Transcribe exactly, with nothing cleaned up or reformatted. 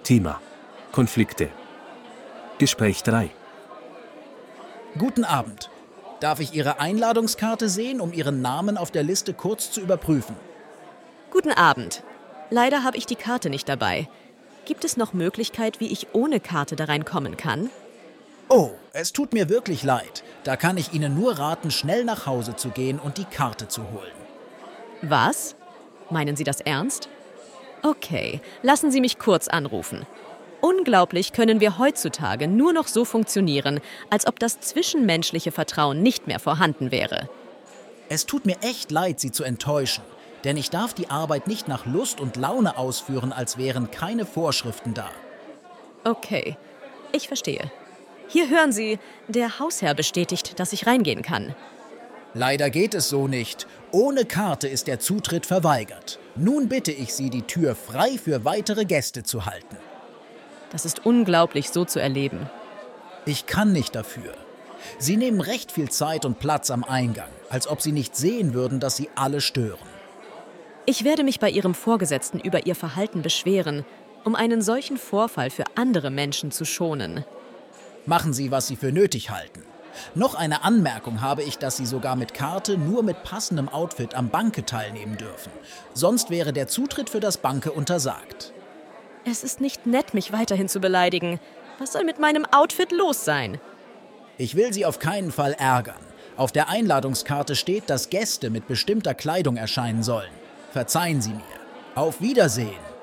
Thema: Konflikte. Gespräch drei. Guten Abend. Darf ich Ihre Einladungskarte sehen, um Ihren Namen auf der Liste kurz zu überprüfen? Guten Abend. Leider habe ich die Karte nicht dabei. Gibt es noch Möglichkeit, wie ich ohne Karte da reinkommen kann? Oh, es tut mir wirklich leid. Da kann ich Ihnen nur raten, schnell nach Hause zu gehen und die Karte zu holen. Was? Meinen Sie das ernst? Okay, lassen Sie mich kurz anrufen. Unglaublich können wir heutzutage nur noch so funktionieren, als ob das zwischenmenschliche Vertrauen nicht mehr vorhanden wäre. Es tut mir echt leid, Sie zu enttäuschen, denn ich darf die Arbeit nicht nach Lust und Laune ausführen, als wären keine Vorschriften da. Okay, ich verstehe. Hier hören Sie, der Hausherr bestätigt, dass ich reingehen kann. Leider geht es so nicht. Ohne Karte ist der Zutritt verweigert. Nun bitte ich Sie, die Tür frei für weitere Gäste zu halten. Das ist unglaublich, so zu erleben. Ich kann nicht dafür. Sie nehmen recht viel Zeit und Platz am Eingang, als ob Sie nicht sehen würden, dass Sie alle stören. Ich werde mich bei Ihrem Vorgesetzten über Ihr Verhalten beschweren, um einen solchen Vorfall für andere Menschen zu schonen. Machen Sie, was Sie für nötig halten. Noch eine Anmerkung habe ich, dass Sie sogar mit Karte nur mit passendem Outfit am Banke teilnehmen dürfen. Sonst wäre der Zutritt für das Banke untersagt. Es ist nicht nett, mich weiterhin zu beleidigen. Was soll mit meinem Outfit los sein? Ich will Sie auf keinen Fall ärgern. Auf der Einladungskarte steht, dass Gäste mit bestimmter Kleidung erscheinen sollen. Verzeihen Sie mir. Auf Wiedersehen.